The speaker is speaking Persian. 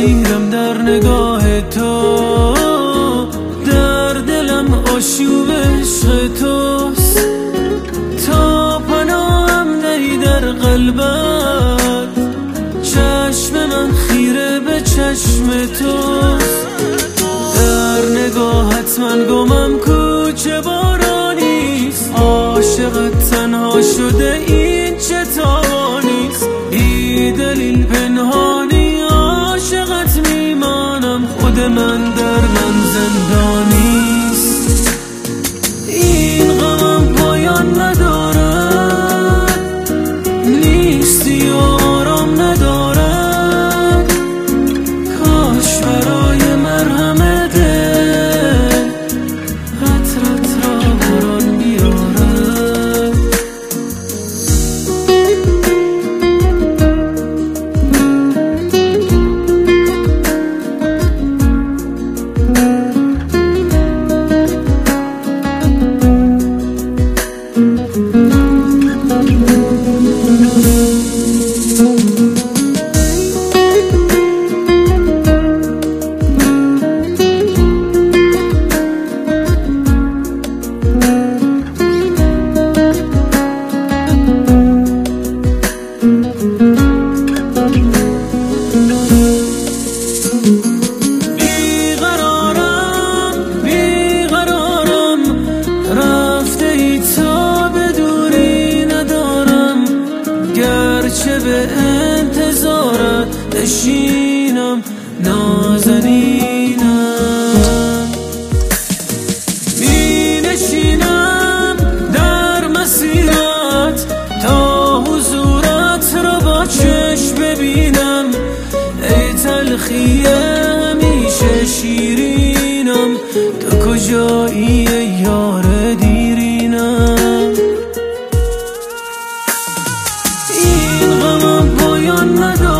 اسیرم در نگاه تو، در دلم آشوب عشق توست. تا پناهم دهی در قلبت، چشم من خیره به چشم توست. در نگاهت من گمم کوچه بارانیست، عاشقت تنها شده این چه تاوانیست. بی دلیل پنهانی عاشقت میمانم، خود من در من زندانیست. این غمم پایان ندارد، نیستی و آرام ندارد. کاش برای مرهم دل عطرت را باران بیارد. چه به انتظارت نشینم نازنینم، می نشینم در مسیرت تا حضورت را با چشم ببینم. ای تلخی همیشه شیرینم، تو کجایی ای یار دیرینم. پایان ندارد،